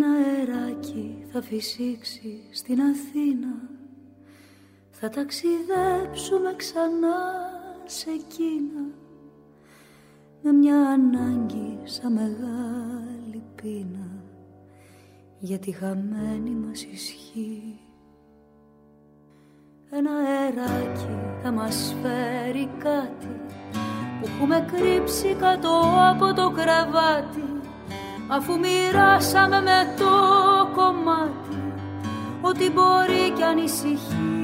Ένα αεράκι θα φυσήξει στην Αθήνα, θα ταξιδέψουμε ξανά σε Κίνα, με μια ανάγκη σαν μεγάλη πείνα για τη χαμένη μας ισχύ. Ένα αεράκι θα μας φέρει κάτι που έχουμε κρύψει κάτω από το κρεβάτι, αφού μοιράσαμε με το κομμάτι ό,τι μπορεί κι ανησυχεί.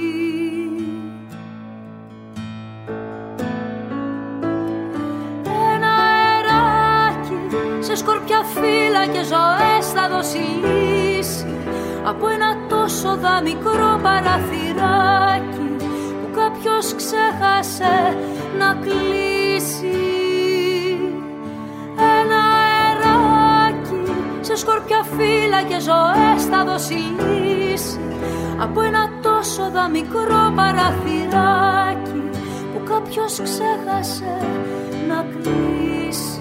Ένα αεράκι σε σκορπιά φύλλα και ζωές θα δώσει λύση από ένα τόσο μικρό παραθυράκι που κάποιος ξέχασε να κλείσει. Ένα αεράκι σε σκορπιά φύλλα και ζωές θα δώσει λύση από ένα τόσο μικρό παραθυράκι που κάποιος ξέχασε να κλείσει.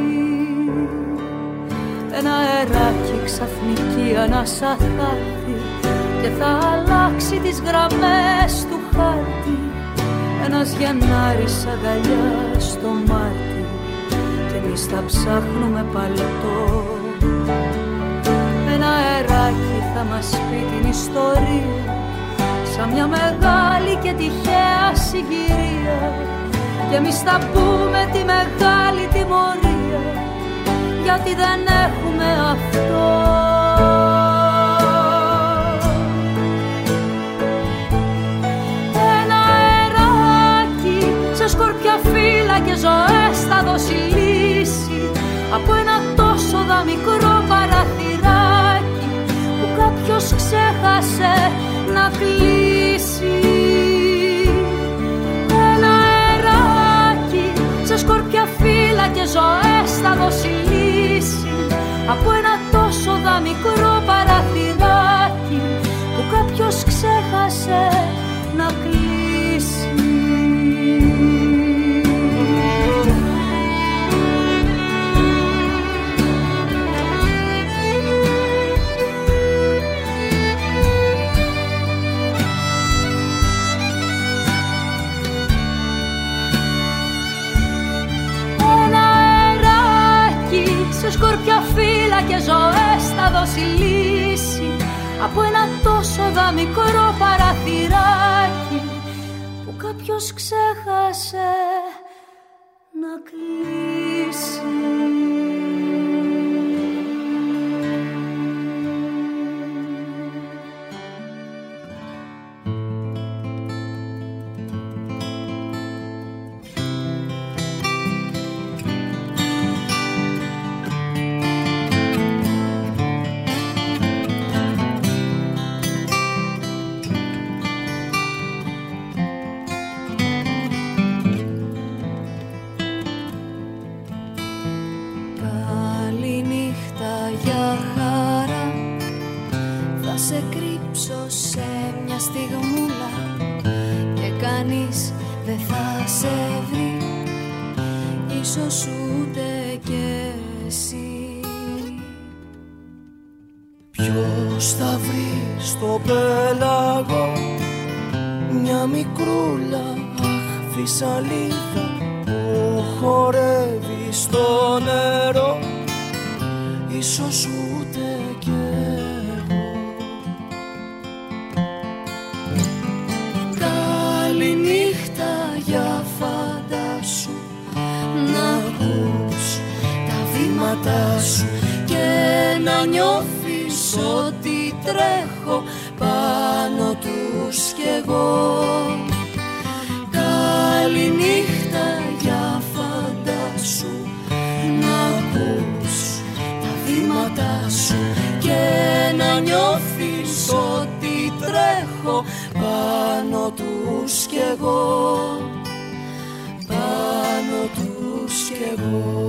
Ένα αεράκι ξαφνική ανάσα θα έρθει και θα αλλάξει τις γραμμές του χάρτη. Ένας Γενάρης αγκαλιά στο Μάρτι και εμείς θα ψάχνουμε παλωτό. Ένα αεράκι θα μας πει την ιστορία σαν μια μεγάλη και τυχαία συγκυρία και εμείς θα πούμε τη μεγάλη τιμωρία γιατί δεν έχουμε αυτό. Ένα αεράκι σε σκορπιά φύλλα και ζωές θα δώσει λύση από ένα τόσο μικρό παραθυράκι που κάποιος ξέχασε να κλείσει. Ένα αεράκι σε σκορπιά φύλλα και ζωές θα δώσει λύση από ένα τόσο μικρό παραθυράκι που κάποιος ξέχασε να κλείσει. Σκορπιά φύλλα και ζωές θα δώσει λύση από ένα τόσο μικρό παραθυράκι που κάποιος ξέχασε να κλείσει. Ποιος θα βρει στο πέλαγο μια μικρούλα αχθισαλίδα που χορεύει στο νερό, ίσως ούτε κι εγώ. Καληνύχτα για φαντάσου, να ακούς τα βήματά σου και να νιώθεις ότι τρέχω πάνω τους κι εγώ. Καληνύχτα για φαντάσου, να ακούς τα βήματά σου και να νιώθεις ότι τρέχω πάνω τους κι εγώ, πάνω τους κι εγώ.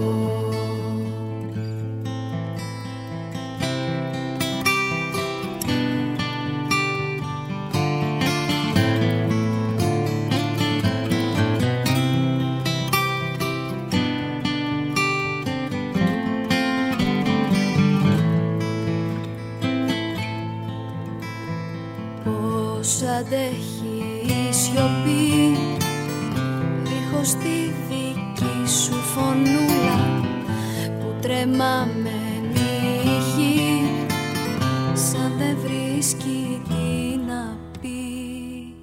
Πώς αντέχει η σιωπή, ήχος στη δική σου φωνούλα που τρεμαμένη η γη, σαν δεν βρίσκει τι να πει.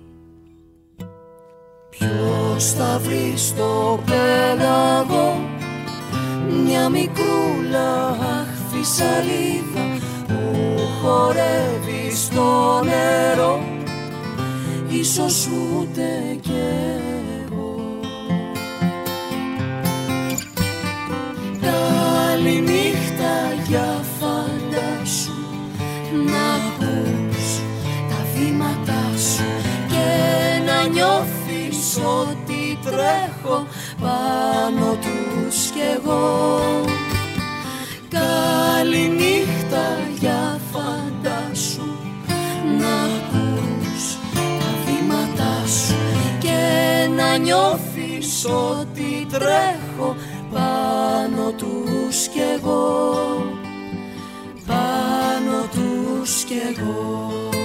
Ποιος θα βρει στο πέλαγο μια μικρούλα αχθισαλίδα που χορεύει στο νερό, ίσως ούτε κι εγώ. Καληνύχτα για φαντάσου, να ακούς τα βήματά σου και να νιώθεις ότι τρέχω πάνω τους κι εγώ. Καληνύχτα για φαντάσου, να ακούς τα βήματά σου και να νιώθεις ότι τρέχω πάνω τους κι εγώ, πάνω τους κι εγώ.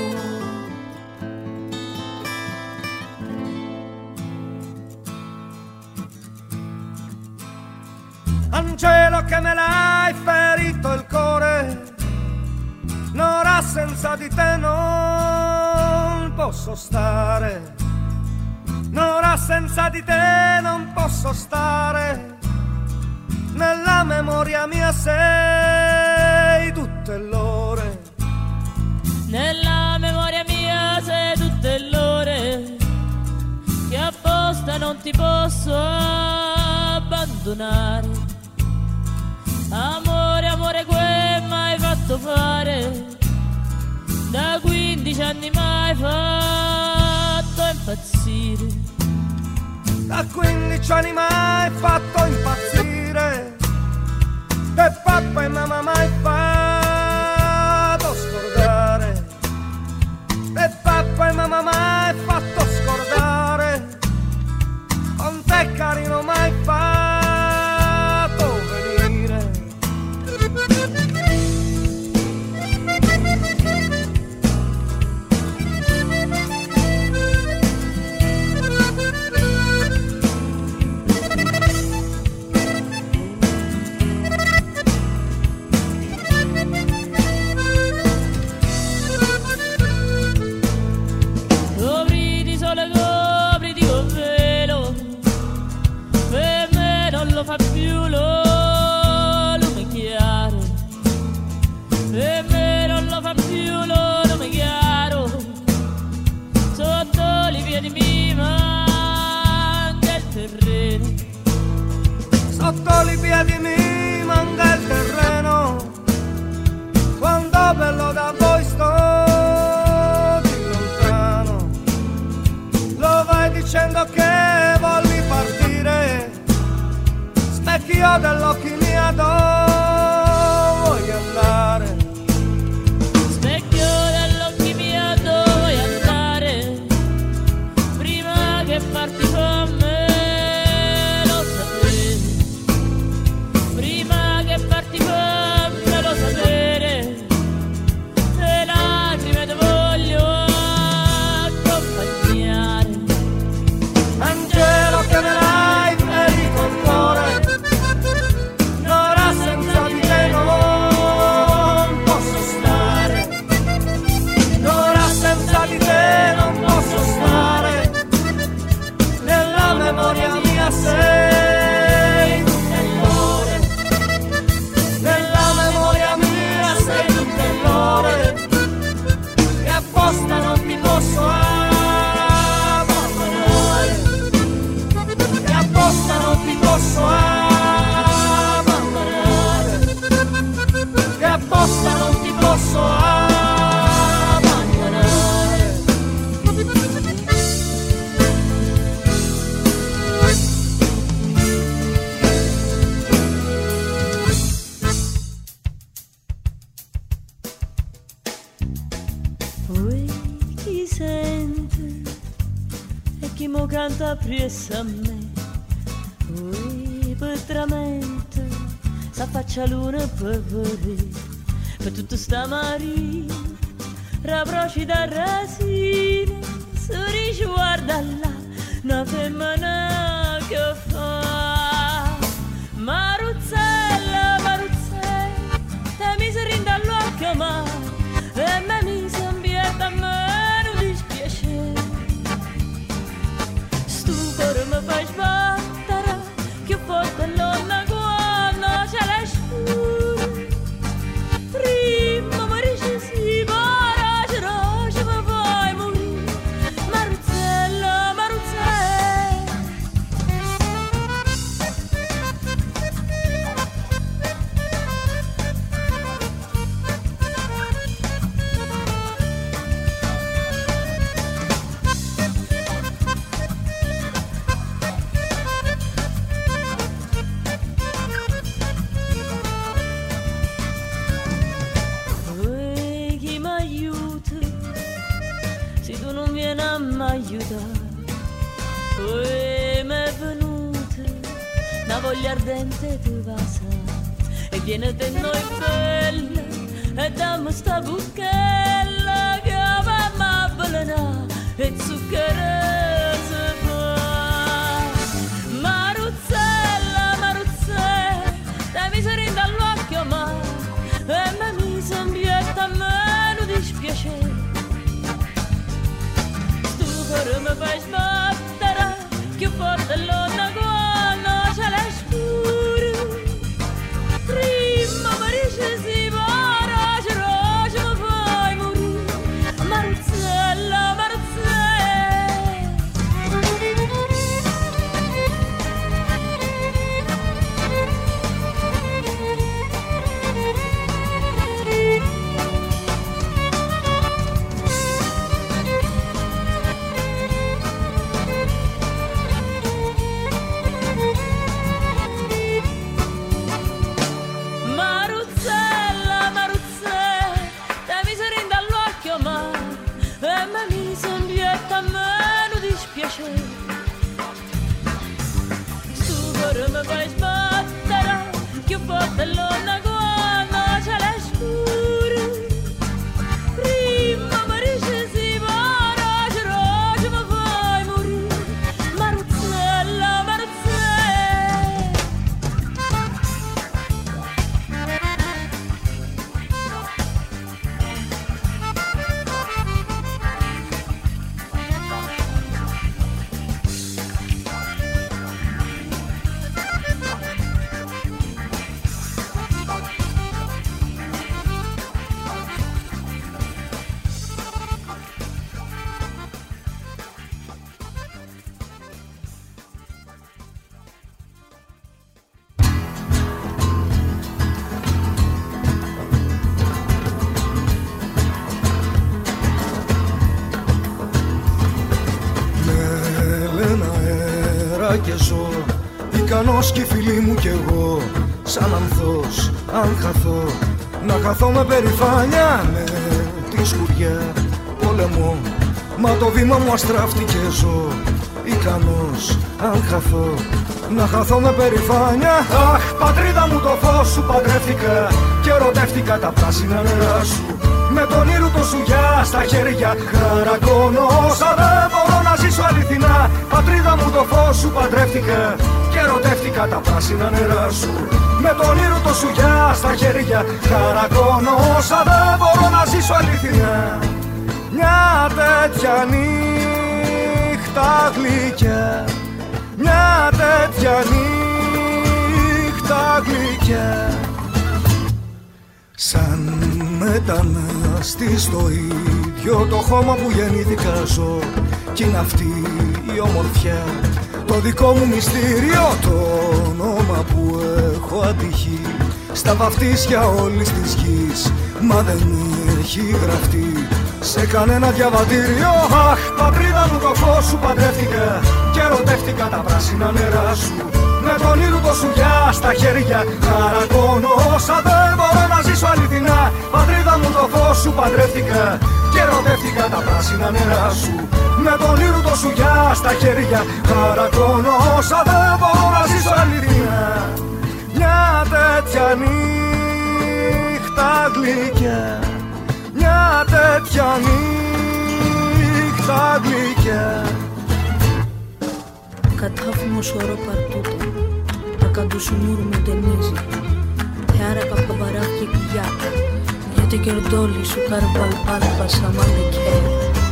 Angelo che me l'hai ferito il cuore, un'ora senza di te non posso stare, un'ora senza di te non posso stare, nella memoria mia sei tutte l'ore, nella memoria mia sei tutte l'ore, che apposta non ti posso abbandonare. Amore, amore, che m'hai fatto fare, da 15 anni m'hai fatto impazzire, da 15 anni m'hai fatto impazzire, e papà e mamma m'hai fatto scordare, e papà e mamma m'hai fatto scordare, con te carino m'hai fatto venire. Fa più lo lume chiaro, per me non lo fa più lo lume chiaro, sotto i piedi mi manca il terreno, sotto i piedi mi manca il terreno, quando bello da voi sto di lontano, lo vai dicendo che volli partire, specchio dell'occhi mia dove vuoi andare, specchio dell'occhi mia dove vuoi andare, prima che parti con me lo sapevi, prima che parti con me lo sapere, le lacrime ti voglio accompagnare. Angelo che me l'hai ferito il cuore, un'ora senza di te non posso stare, un'ora senza di te non posso stare, nella memoria mia sei tutte l'ore, nella memoria mia sei tutte l'ore, e apposta non ti posso abbandonare, e apposta non ti posso abbandonare, e apposta non ti posso abbandonare. Ui, chi sente e chi mo canta appresso a me, ui, petramente s'affaccia luna per vedere, per tutta sta marina, raproci da rasine, si riguarda là, una femmina che fa. Maruzzella, Maruzzella, te mi si rinda all'occhio ma e me mi sembietta a me non dispiacere. Stu cuore mi fai sbattere, che forte l'onna quando c'è la scura. Prima mi dice sì, roce mi fai morire. Maruzzella, Maruzzella. Chi mi aiuta se tu non vieni a m'aiutare? Mi è venuta una voglia ardente di passare e viene da noi bella e dammi sta bucchella che mamma avvelena e zucchero si fa. Maruzzella, Maruzzella, te mi si rinda all'occhio ma e me mi sembietta a me non dispiacere. Tu cuore mi fai sbattere, che forte l'onna quando c'è la scura. Prima mi dice sì, roce, roce mi fai morire. Maruzzella, Maruzzella, Maruzzella, te mi si rinda all'occhio ma e me mi sembietta a me non dispiacere. Stu cuore mi fai sbattere, che forte l'onna quando c'è la scura. Prima mi dice sì, roce, roce mi fai morire. Maruzzella, Maruzzella. Και ζω ικανός κι οι φίλοι μου κι εγώ σαν ανθός αν χαθώ να χαθώ με περηφάνεια με τη σκουριά πολεμώ μα το βήμα μου αστράφτηκε ζω ικανός αν χαθώ να χαθώ με περηφάνεια. Αχ πατρίδα μου το φως σου παντρεύτηκα και ερωτεύτηκα τα πράσινα νερά σου με τον ήρου το σουγιά στα χέρια χαρακώνω όσα δεν μπορώ να ζήσω αληθινά. Πατρίδα μου το φως σου παντρεύτηκα και ερωτεύτηκα τα πράσινα νερά σου με τον ήρου το σουγιά στα χέρια χαρακώνω όσα δεν μπορώ να ζήσω αληθινά. Μια τέτοια νύχτα γλυκιά, μια τέτοια νύχτα γλυκιά σαν μετανάστη στο ίδιο το χώμα που γεννήθηκα ζω κι είναι αυτή η ομορφιά το δικό μου μυστήριο το όνομα που έχω ατυχεί στα βαφτίσια όλης της γης μα δεν έχει γραφτεί σε κανένα διαβατήριο. Αχ πατρίδα μου το φως σου παντρεύτηκα και ερωτεύτηκα τα πράσινα νερά σου με τον ήρου το σουγιά στα χέρια χαρακώνω όσα δεν μπορώ να ζήσω αληθινά. Πατρίδα μου το φως σου παντρεύτηκα και ερωτεύτηκα τα πράσινα νερά σου με τον ήρου το σουγιά στα χέρια χαρακώνω όσα δεν μπορώ να ζήσω αληθινά. Μια τέτοια νύχτα γλυκιά, μια τέτοια νύχτα νύχτα γλυκιά. Κατάφημος ορό παρτούτα, τα καντουσουμούρ μου ταινίζει, θεάρακα παμπαράφια κοιλιά, γιατί κερδόλι σου καρβαλπάλπα σαμάνε κέρ.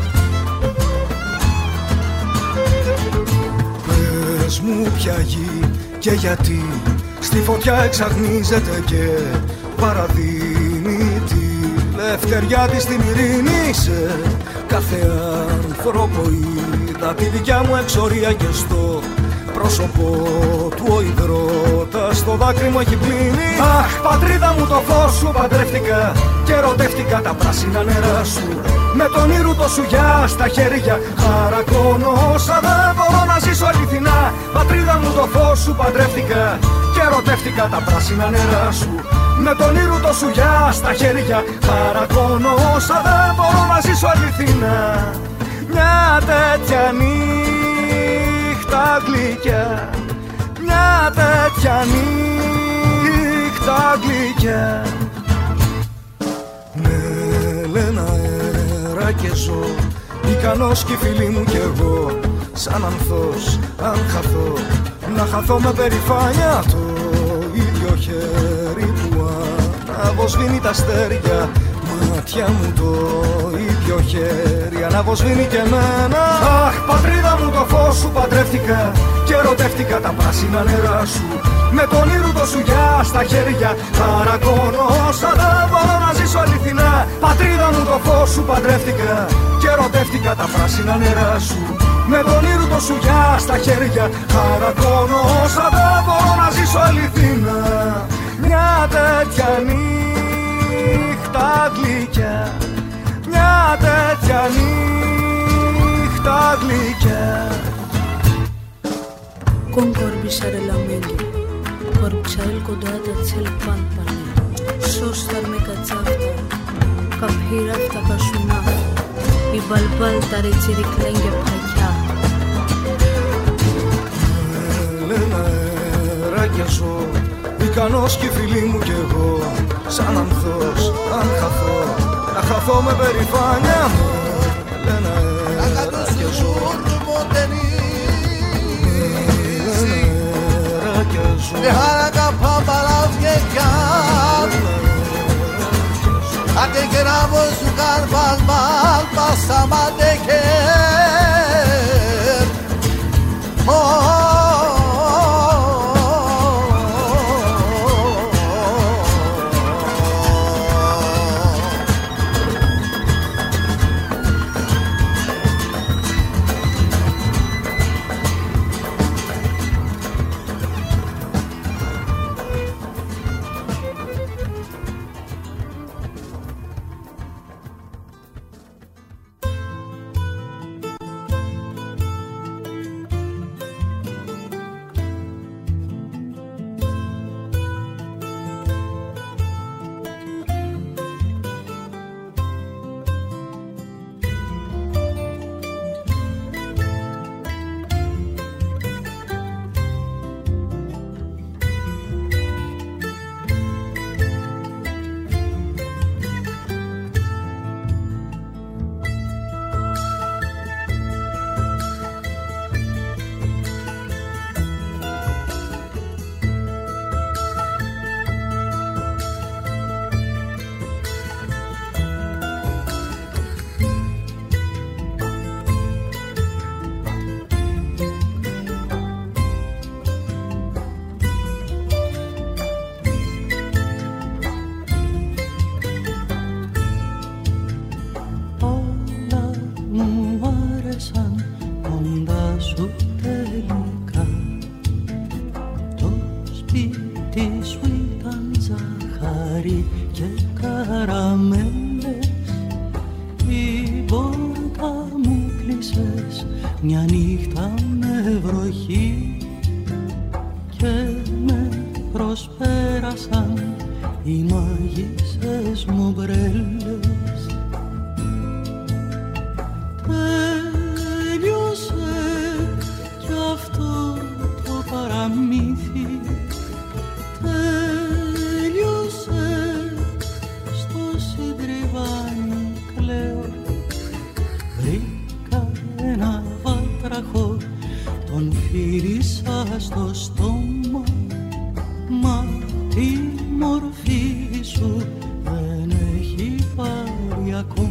Πες μου ποια γη και γιατί στη φωτιά εξαγνίζεται και παραδίνει τη λευτεριά της στην ειρήνη. Σε κάθε άνθρωπο είδα τη δικιά μου εξορία και στο πρόσωπο του ο υδρότας στο δάκρυ μου έχει πλύνει. Αχ, πατρίδα μου, το φως σου παντρεύτηκα και ερωτεύτηκα τα πράσινα νερά σου. Με τον ήρου σου γεια στα χέρια χαρακώνω όσα δεν μπορώ να ζήσω αληθινά. Πατρίδα μου, το φως σου παντρεύτηκα και ερωτεύτηκα τα πράσινα νερά σου. Με τον ήρου σου γεια στα χέρια χαρακώνω όσα δεν μπορώ να ζήσω αληθινά. Μια τέτοια νύχτα γλυκιά, μια τέτοια νύχτα γλυκιά. Με λένε αέρα και ζω, ικανός κι οι φίλοι μου κι εγώ. Σαν ανθός, αν χαθώ, να χαθώ με περηφάνεια. Το ίδιο χέρι που αναβοσβήνει τα αστέρια, μάτια μου το ίδιο χέρι αναβοσβήνει και εμένα. Αχ, πατρίδα μου, το φως σου παντρεύτηκα και ερωτεύτηκα τα πράσινα νερά σου. Με τον ήρου σου γεια στα χέρια χαρακώνω όσα δεν μπορώ να ζήσω αληθινά. Πατρίδα μου, το φως σου παντρεύτηκα και ερωτεύτηκα τα πράσινα νερά σου. Με τον ήρου σου γεια στα χέρια χαρακώνω όσα δεν μπορώ να ζήσω αληθινά. Μια τέτοια νύχτα γλυκιά, μια τέτοια νύχτα γλυκιά. Con corbisare la mente, corbisare il codata cel pampane, sostar me cazzafta, capirafta casuna, i balbal tare ciriclenge pachia. Λένα αέρα και ζω, ικανός κι οι φίλοι μου κι εγώ. Σαν ανθός, αν χαθώ, να χαθώ με περηφάνεια μου. Λένα αέρα και ζω, Dejará para llegar. A que queramos jugar mal pasamos de que. Μια νύχτα με βροχή και με προσπέρασαν οι μάγισσες μου μπρέλες. Τέλειωσε κι αυτό το παραμύθι, τέλειωσε στο συντρί. φίλησα στο στόμα, μα τη μορφή σου δεν έχει πάρει ακόμα.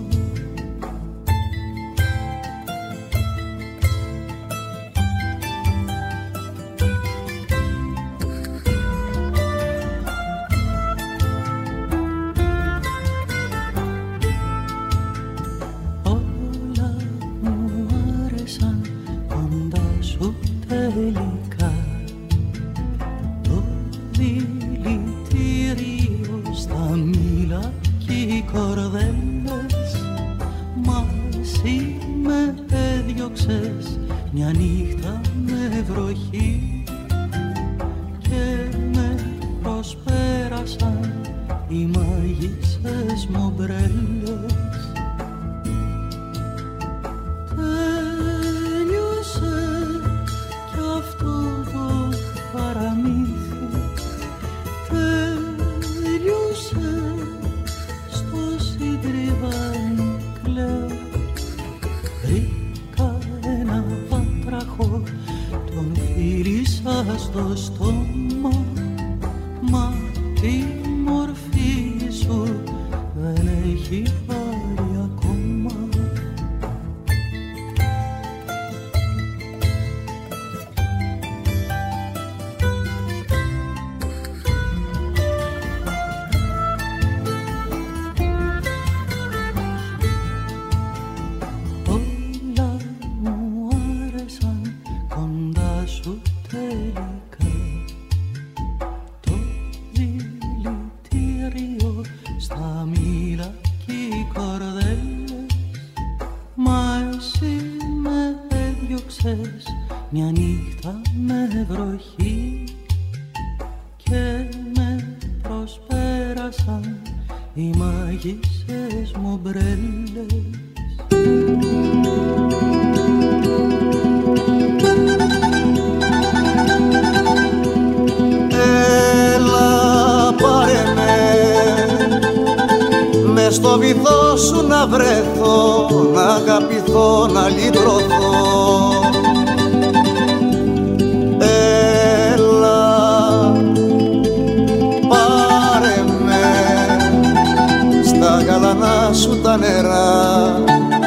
Μια νύχτα με βροχή και με προσπέρασαν οι μάγισσες μου ομπρέλες. Τέλειωσε κι αυτό το παραμύθι, τέλειωσε στο συντριβάνι κλαίω. Τον φίλησα στο στόμα, μα τη μορφή σου δεν έχει πάρει ακόμα. Μια νύχτα με βροχή και με προσπέρασαν οι μάγισσες μου ομπρέλες. Έλα πάρε με στο βυθό σου να βρεθώ, να αγαπηθώ, να λυτρωθώ. Γαλανά σου τα νερά,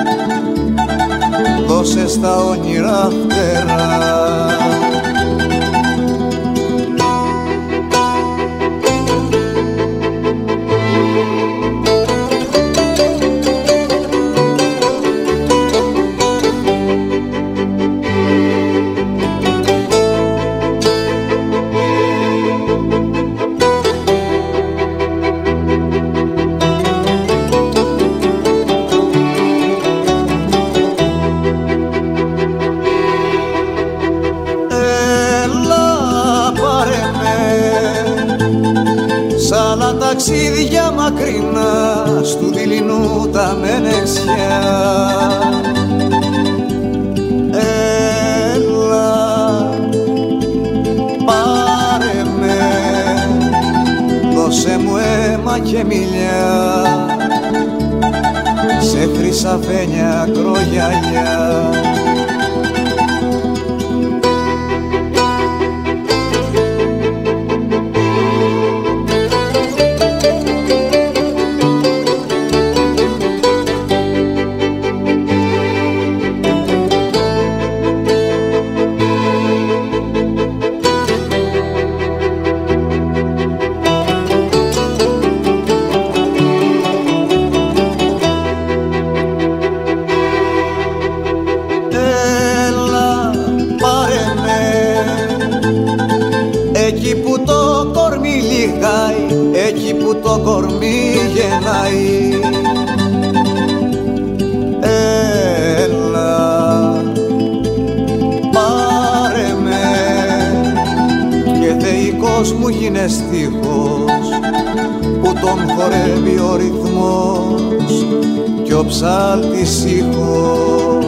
δώσε στα όνειρα φτερά. Ταξίδια μακρινά στου δειλινού τα μενεξιά. Έλα πάρε με, δώσε μου αίμα και μιλιά, σε χρυσαφένια κρογιαλιά. Εκεί που το κορμί γεννάει. Έλα πάρε με και θεϊκός μου γίνε στίχος που τον χορεύει ο ρυθμός κι ο ψάλτης ήχος.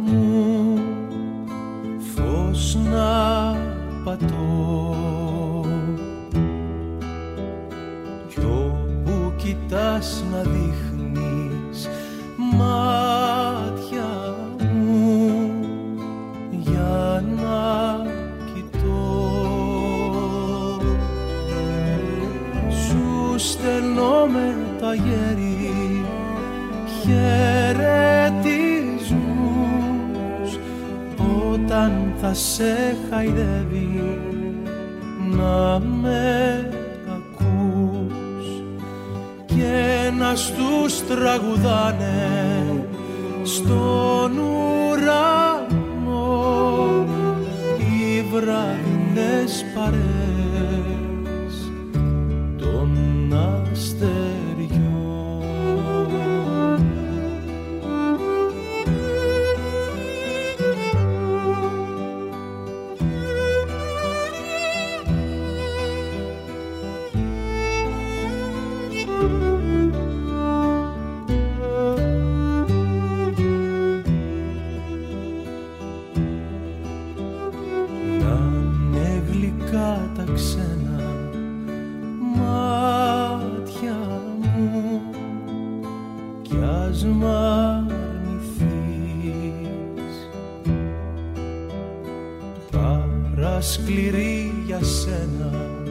μου φως να πατώ κι όπου κοιτάς να δείχνεις μάτια μου για να κοιτώ. Σου στέλνω με τα γέρι χαιρετισμούς όταν θα σε χαϊδεύει να με ακούς και να στους τραγουδάνε στον ουρανό οι βραδινές παρέες των αστεριών. Σκληρή για σένα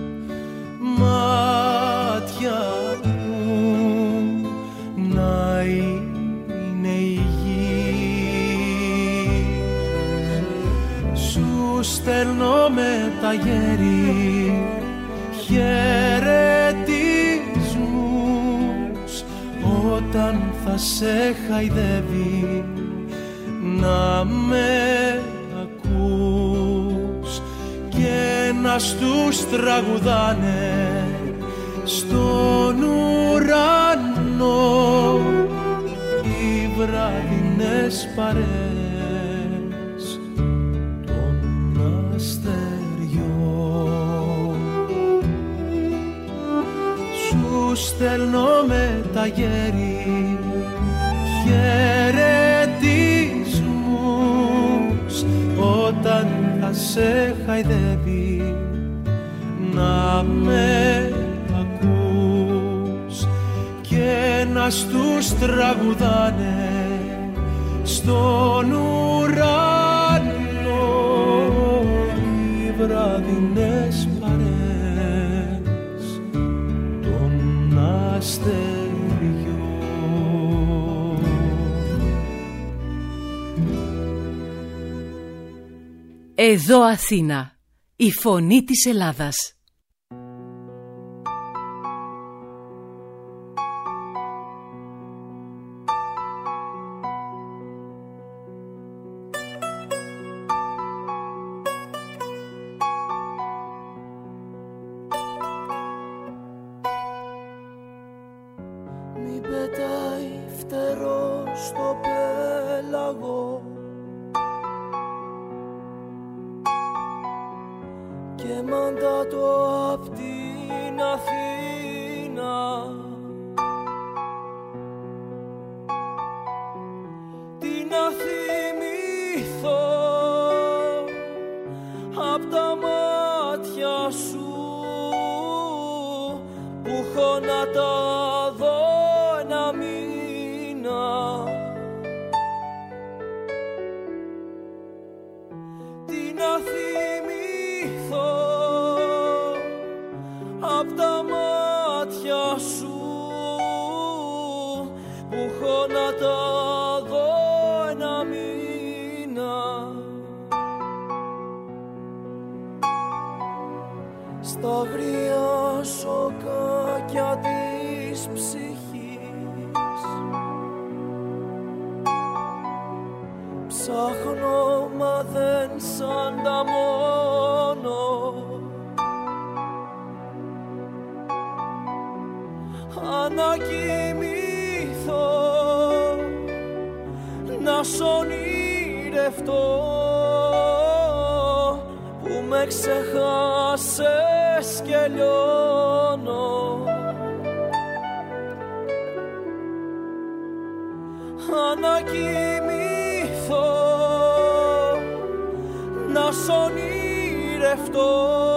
μάτια μου να είναι υγιής. Σου στέλνω με τα γέρι χαιρετισμούς όταν θα σε χαϊδεύει να με και να στους τραγουδάνε στον ουρανό οι βραδινές παρέες των αστεριών. Σου στέλνω με τα γέρι χαιρετισμούς όταν θα σε χαϊδεύει να με ακούς και να στους τραγουδάνε στον ουρανό οι βραδινές παρέες των αστεριών. Εδώ Αθήνα, η φωνή της Ελλάδας. Μην πετάει φτερό στο πέλαγο και μαντάτο απ' την Αθήνα. Τι να θυμηθώ απ' τα μάτια σου που έχω να τα δω ένα μήνα. Τι να θυμηθώ απ' τα μάτια σου που έχω να τα δω ένα μήνα. Στα αγρία σοκάκια της ψυχής ψάχνω μα δεν σαν τα μόνο. Ανακοιμηθώ να σ' ονειρευτώ που με ξεχάσες και λιώνω. Ανακοιμηθώ να σ' ονειρευτώ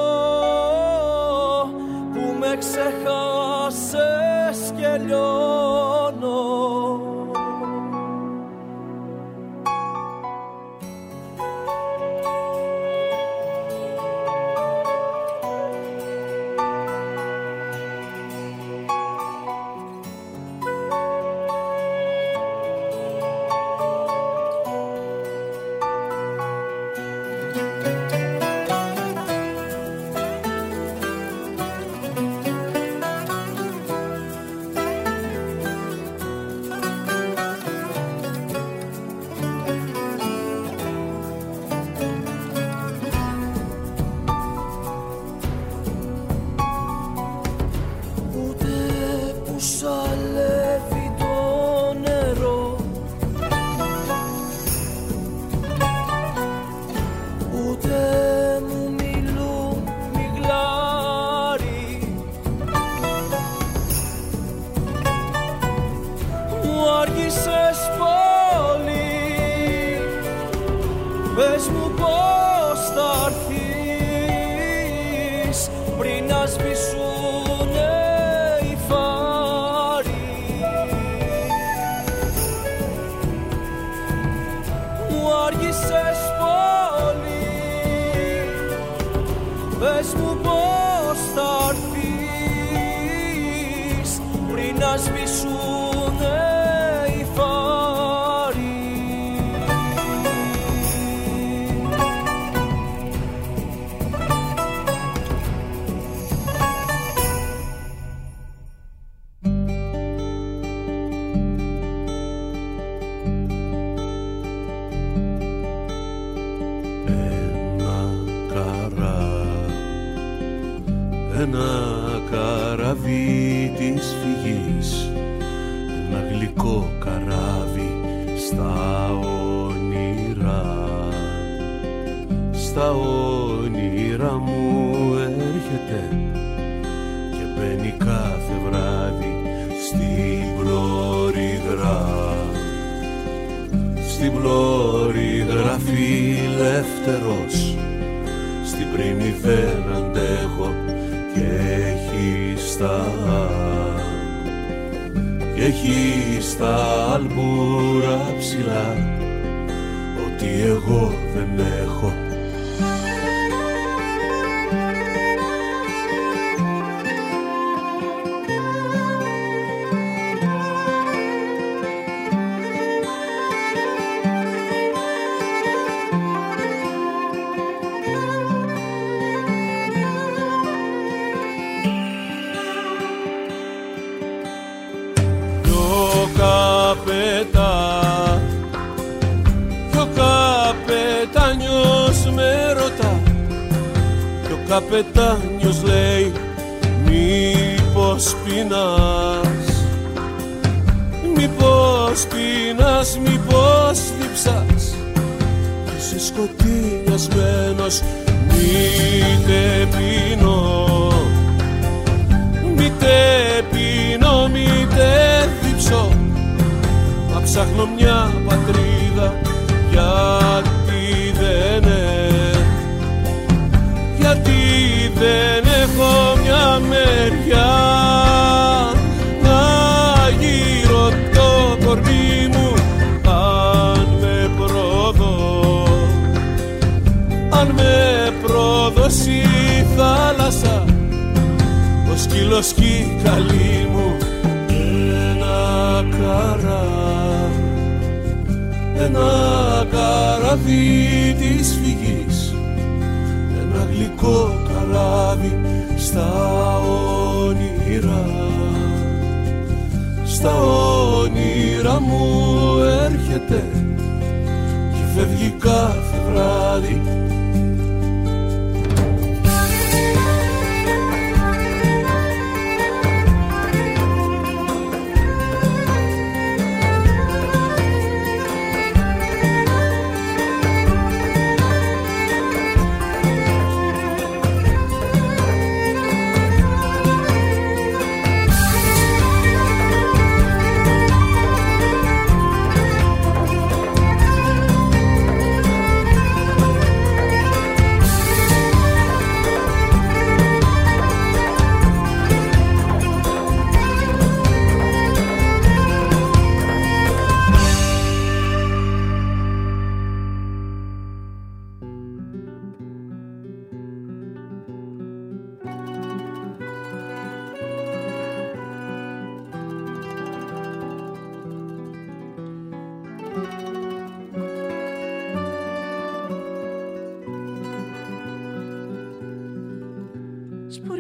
που με ξεχάσες και λιώνω. Καπετάνιος λέει μήπως πεινάς, μήπως πεινάς, μήπως διψάς κι είσαι σκοτεινιασμένος. Μήτε πεινώ, μήτε πεινώ, μήτε διψώ, μα ψάχνω μια πατρίδα γιατί δεν δεν έχω μια μεριά να γύρω το κορμί μου. Αν με πρόδωσε η θάλασσα, ο σκύλος κι η καλή μου. Ένα καράβι της φυγής, ένα γλυκό καράβι στα όνειρα, στα όνειρα μου έρχεται και φεύγει κάθε βράδυ.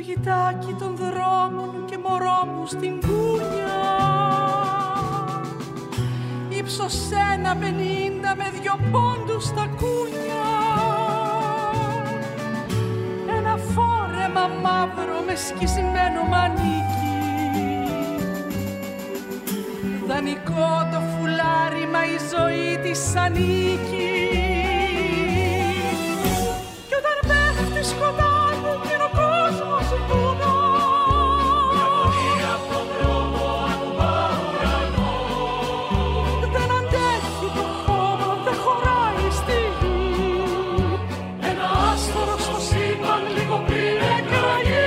σπιτάκι των δρόμων και μωρό μου στην κούνια. Ύψος 1,50 με 2 πόντους στα κούνια. Ένα φόρεμα μαύρο με σκισμένο μανίκι. Δανεικό το φουλάρι, μα η ζωή της ανήκει. Κι όταν πέφτει σκοτάδι και ο κόσμος βουνό, μια φωνή απ' τον δρόμο ακουμπά ουρανό. Δεν αντέχει το χώμα, δεν χωράει στη γη. Ένα άστορο στο σύμπαν λίγο πριν εκραγεί.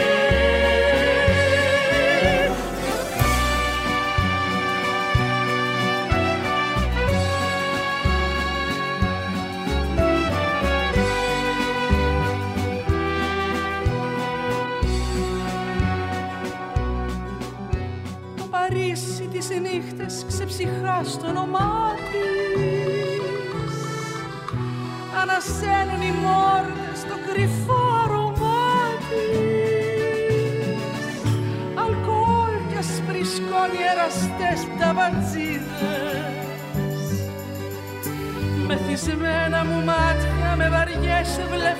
Τις νύχτες ξεψυχά στο όνομά της. Ανασένουν οι μόρτες το κρυφό αρωμά της. Αλκοόλ κι ασπρισκώνει εραστές ταβατζίδες. Μεθυσμένα μου μάτια με βαριές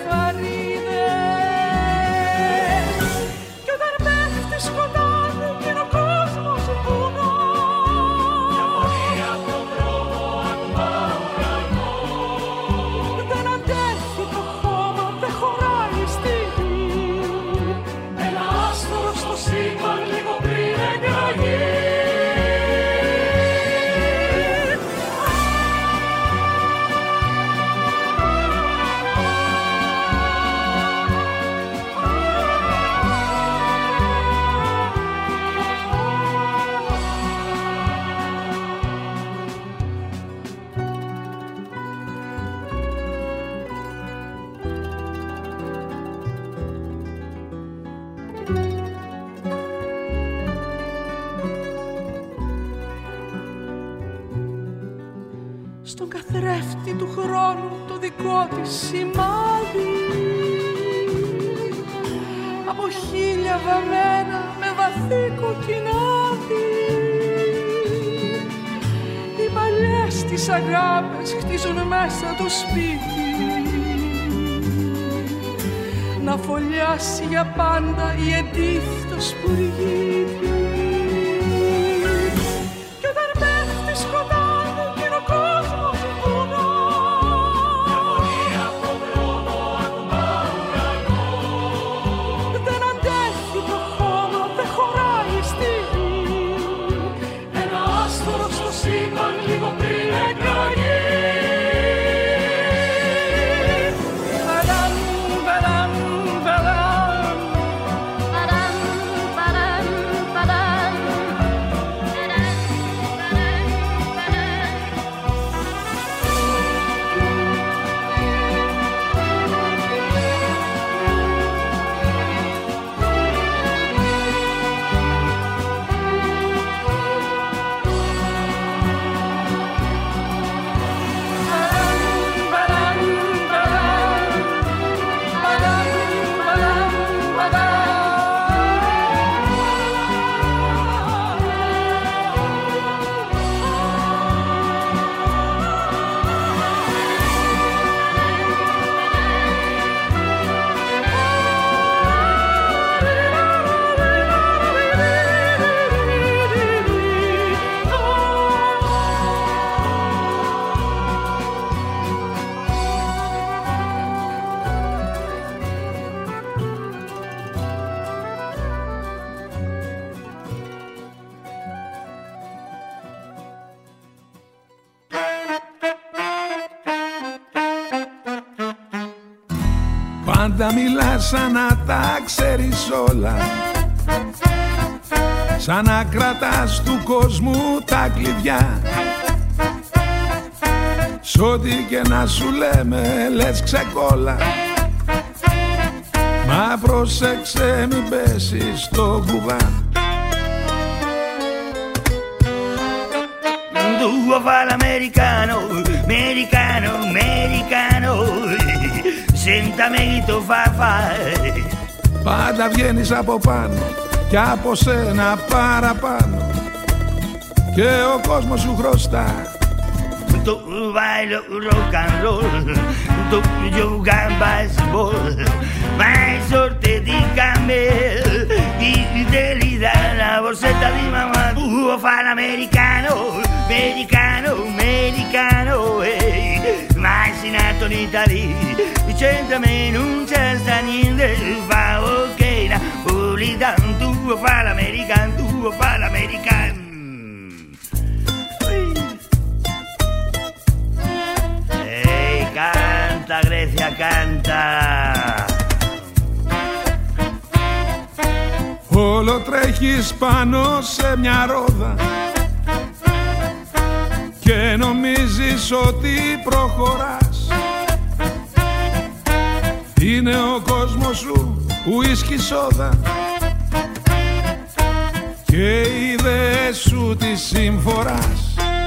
βλεφαρίδες. Κι όταν πέφτει σκοτάδι και ο κόσμος βουνό, στον καθρέφτη του χρόνου το δικό της σημάδι. Από χείλια βαμμένα με βαθύ κοκκινάδι. Οι παλιές τις αγάπες χτίζουν μέσα το σπίτι. Να φωλιάσει για πάντα η Εντίθ το σπουργίτι. Κι όταν πέφτει σκοτάδι και ο κόσμος βουνό, μια φωνή απ' τον δρόμο ακουμπά ουρανό. Δεν αντέχει το χώμα, δεν χωράει στη γη. Ένα άστορο στο σύμπαν λίγο πριν εκραγεί. Πάντα μιλάς σαν να τα ξέρεις όλα, σαν να κρατάς του κόσμου τα κλειδιά. Σ' ό,τι και να σου λέμε λες ξεκόλα, μα πρόσεξε μην πέσεις στο κουβά. Due fa l'americano, americano, americano, sentami che tu fai. πάντα βγαίνεις από πάνω κι από σένα παραπάνω και ο κόσμος σου χρωστά. Tu bailo rock and roll, tu gioca baseball, ma hai sorte di camel, chi te li dà la borsetta di mamma, tu fai l'americano, americano, americano, ma sei nato in Italia, c'entrami non c'è sta niente, fa ok, Napolitan, tu fai l'americano, tu fai l'americano. Canta, Grecia, canta. Όλο τρέχεις πάνω σε μια ρόδα και νομίζεις ότι προχωράς. Είναι ο κόσμος σου ουίσκι σόδα και οι ιδέες σου τις συμφοράς.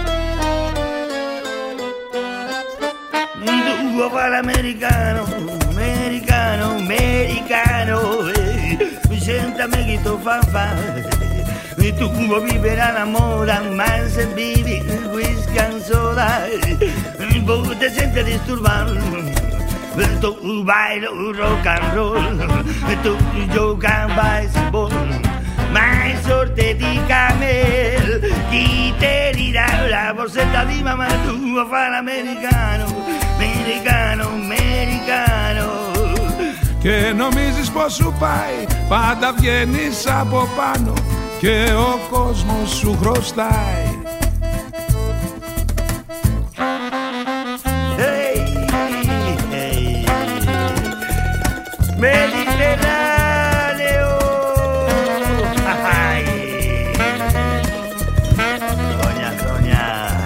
Tu fa l'americano, americano, americano, sentami che tu fa. Tu vuoi vivere alla moda, ma se vivi whisky and soda, te senti disturbato. Tu bailo rock and roll, tu gioca baseball, ma hai sorte di camel, chi te li dà la borsetta di mamma, tu fa l'americano, americano, americano. Και νομίζεις πως σου πάει, πάντα βγαίνεις από πάνω και ο κόσμος σου χρωστάει. Hey, hey, Mediterraneo. Soña.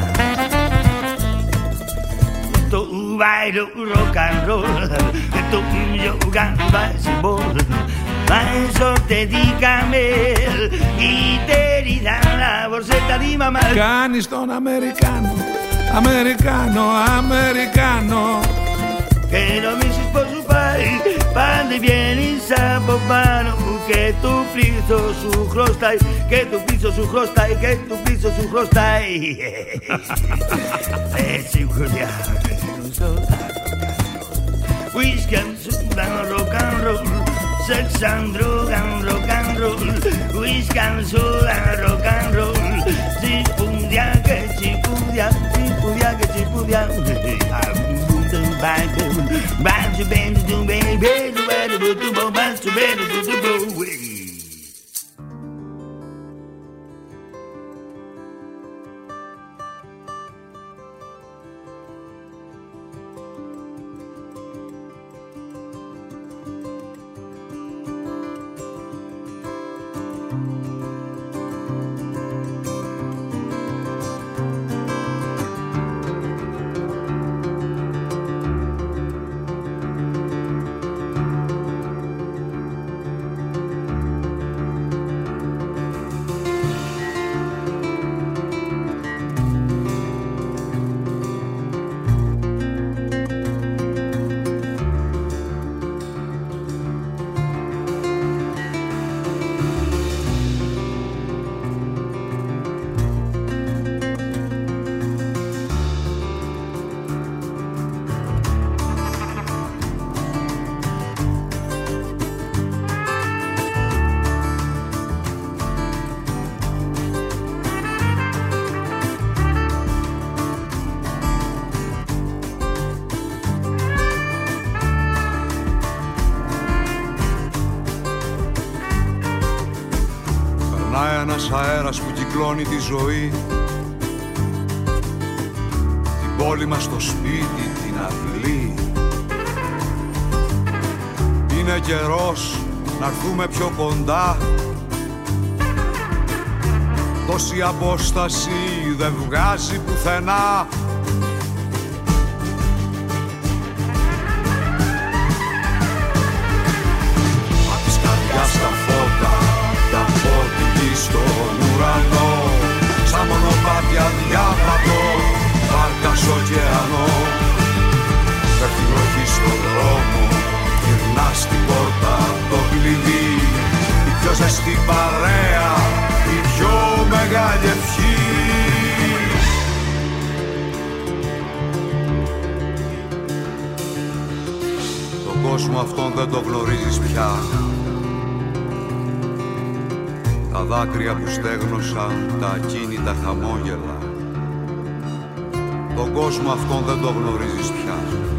Tu bailo rock and roll, tu gioca baseball, ma in sorte di camel, chi te li dà la borsetta di mamma. Κάνεις τον Αμερικάνο, Αμερικάνο, Αμερικάνο. Και νομίζεις πως σου πάει, πάντα βγαίνεις από πάνω, και του πίσω σου χρωστάει, και του πίσω σου χρωστάει, και του πίσω σου χρωστάει. Έτσι γουλιά. Whisky and soda, rock and roll, sex and drug and rock and roll, whisky and soda, rock and roll, si pudia che ci pudia, che ci pudia. Ένας αέρας που κυκλώνει τη ζωή, την πόλη μας, το σπίτι, την αυλή. Είναι καιρός να έρθουμε πιο κοντά, τόση απόσταση δεν βγάζει πουθενά. Απ' της καρδιάς τα φώτα, τα πόδι στον ουρανό, σαν μονοπάτια διάβατο, βάρκα σ' ωκεανό. Πέφτει βροχή στον δρόμο, γυρνά στην πόρτα το κλειδί. στην παρέα η πιο μεγάλη ευχή. Τον κόσμο αυτόν δεν το γνωρίζεις πια. Τα δάκρυα που στέγνωσαν, τα ακίνητα χαμόγελα. Τον κόσμο αυτόν δεν το γνωρίζεις πια.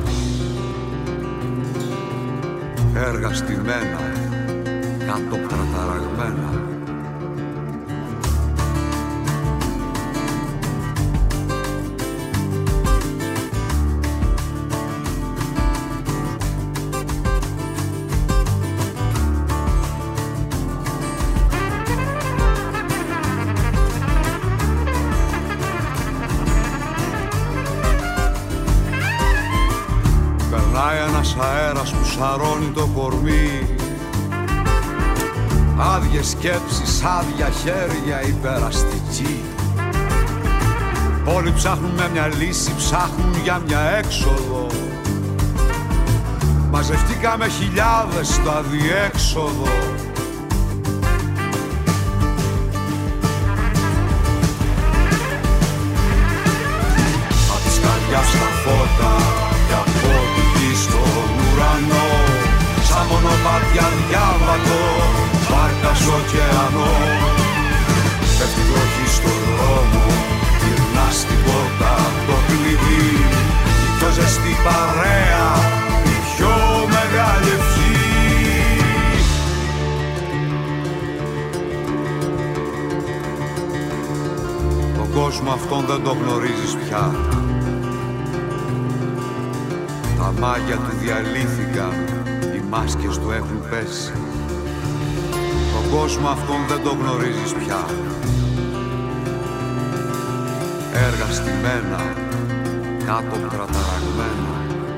Έργα στημένα, κάτω πραταραγμένα. Αέρας που σαρώνει το κορμί, άδειες σκέψεις, άδεια χέρια, υπεραστική. Όλοι ψάχνουν με μια λύση, ψάχνουν για μια έξοδο. Μαζευτήκαμε χιλιάδες στο αδιέξοδο. Απ' τη σκαριά στα φώτα και από τη γη στον ουρανό, σαν μονοπάτια διάβατο, βάρκα σ' ωκεανό. Πέφτει βροχή στον δρόμο, γυρνά στην πόρτα το κλειδί. Η πιο ζεστή παρέα, η πιο μεγάλη ευχή. Τον κόσμο αυτόν δεν το γνωρίζεις πια. Τα μάγια του διαλύθηκαν, οι μάσκες του έχουν πέσει. Τον κόσμο αυτόν δεν το γνωρίζεις πια. Έργα στημένα, κάτω πραταραγμένα.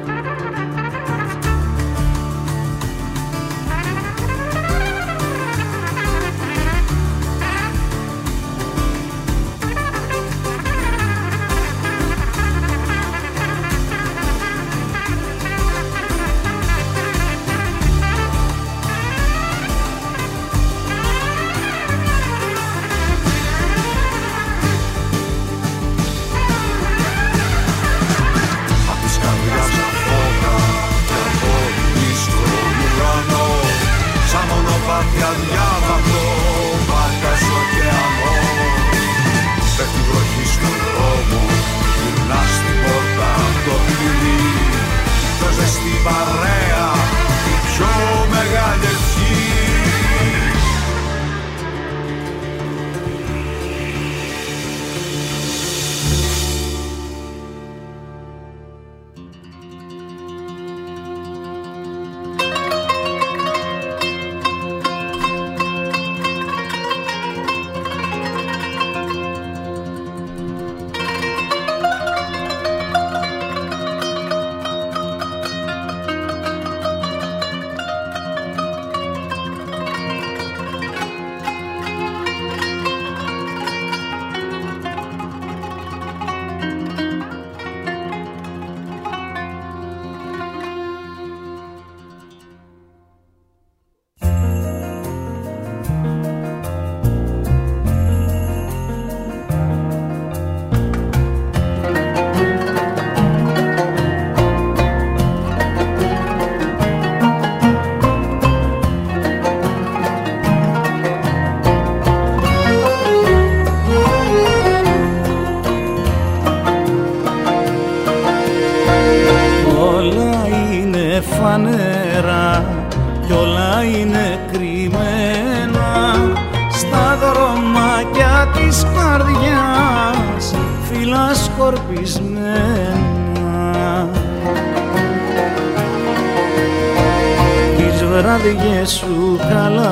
βραδιές σου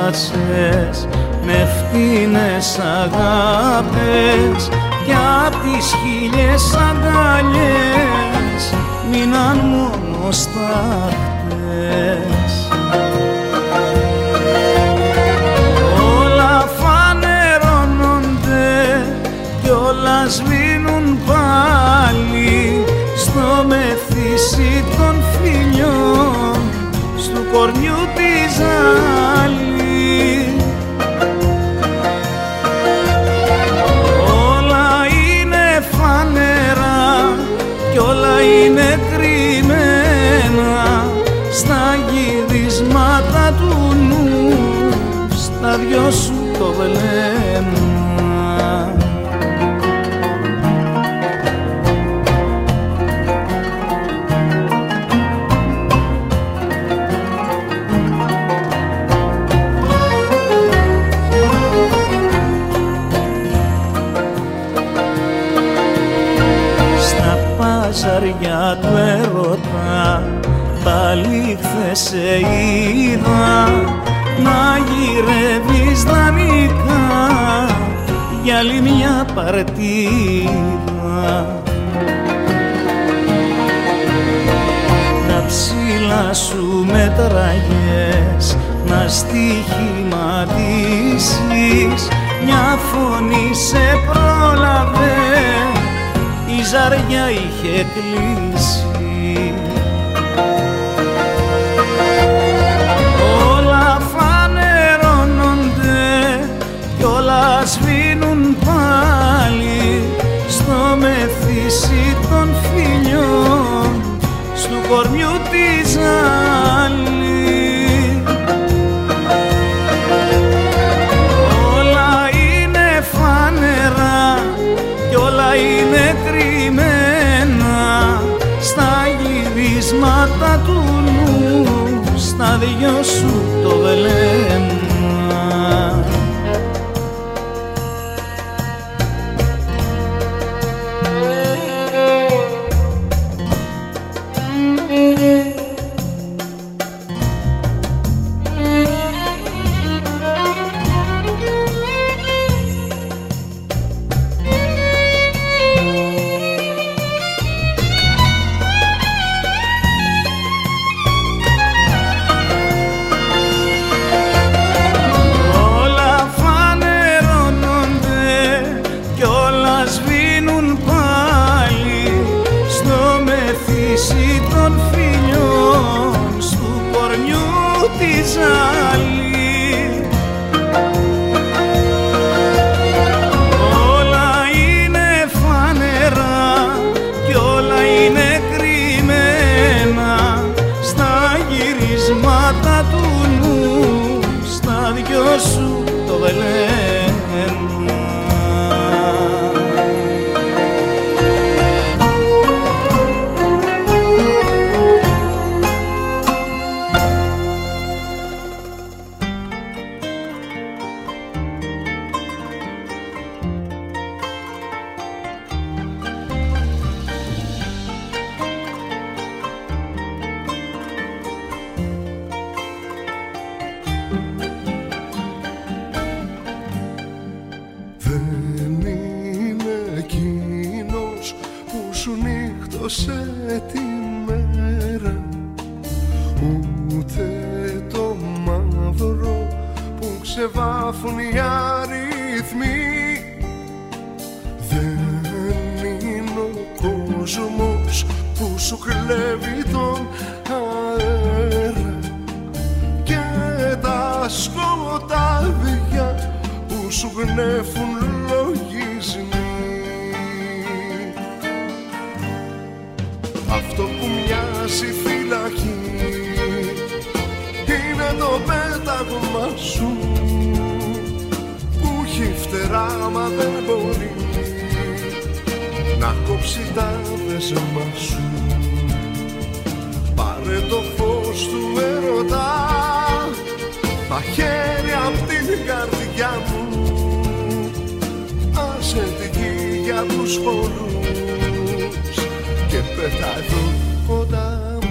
χαλάσες με φτηνές αγάπες κι απ' τις χίλιες αγκαλιές μείναν μόνο στάχτες. Όλα φανερώνονται κι όλα σβήνουν πάλι στο μεθύσι των φιλιών του κορνιού τη ζάλη. στα δυο σου το βλέμμα. Παζαριά του έρωτα πάλι χθες σε είδα να γυρεύεις δανεικά για άλλη μια παρτίδα. Τα ψήλα σου μετράγες να στοιχηματίσεις, μια φωνή σε πρόλαβε, η ζαριά είχε κλείσει. Όλα φανερώνονται κι όλα σβήνουν πάλι στο μεθύσι των φιλιών στου κορμιού τη ζάλη. Όλα είναι φανερά κι όλα είναι κρυμμένα στα γυρίσματα του νου, στα δυο σου το βλέμμα. Όλα είναι φανερά κι όλα είναι κρυμμένα στα γυρίσματα του νου, στα δυο σου το βλέμμα. Βάφουν οι αριθμοί. Δεν είναι ο κόσμος που σου κλέβει τον αέρα και τα σκοτάδια που σου γνέφουν λογισμοί. Αυτό που μοιάζει φυλακή είναι το πέταγμα σου που έχει φτερά μα δεν μπορεί να κόψει τα δεσμά σου. Πάρε το φως του έρωτα μαχαίρι απ' την καρδιά μου, άσε τη γη για τους πολλούς και πέτα εδώ κοντά μου.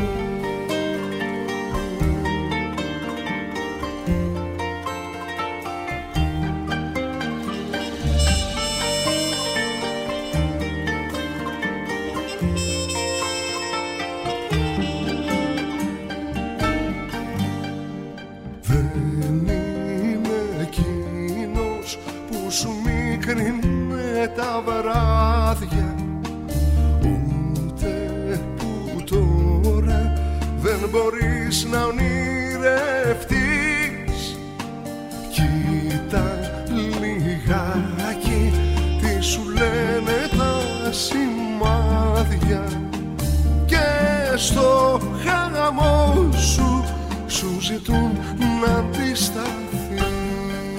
Τα βράδια ούτε που τώρα δεν μπορείς να ονειρευτείς. Κοίτα λιγάκι τι σου λένε τα σημάδια και στο χαμό σου σου ζητούν να αντισταθείς.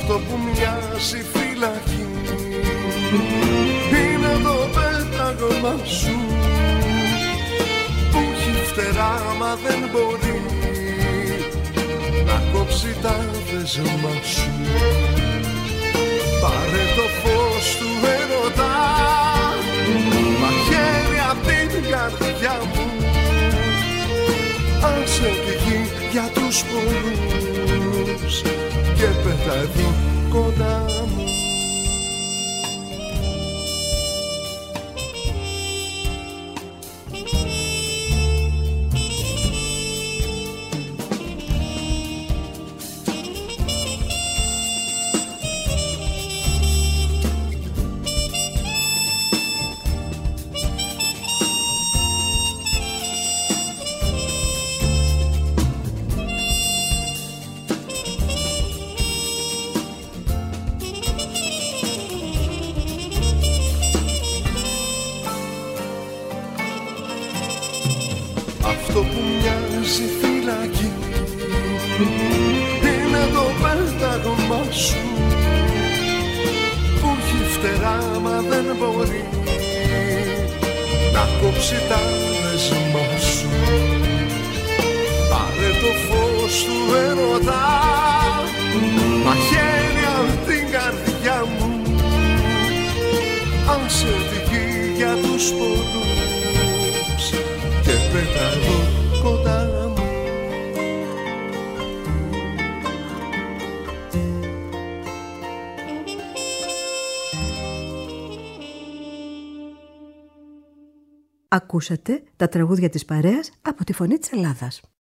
Αυτό που μοιάζει φυλακή είναι το πέταγωμα σου που έχει φτερά μα δεν μπορεί να κόψει τα δεσμά σου. Πάρε το φως του έρωτα μαχαίρι απ' την καρδιά μου, άσε τη γη για τους πολλούς και πέτα εδώ κοντά μου. Αυτό που μοιάζει φυλακή είναι το πέταγωμα σου που έχει φτερά μα δεν μπορεί να κόψει τα δεσμά σου. Πάρε το φως του έρωτα μαχαίρι απ' την καρδιά μου, άσε τη γη για τους πολλούς και πέτα εδώ κοντά μου. Ακούσατε τα τραγούδια της παρέας από τη Φωνή της Ελλάδας.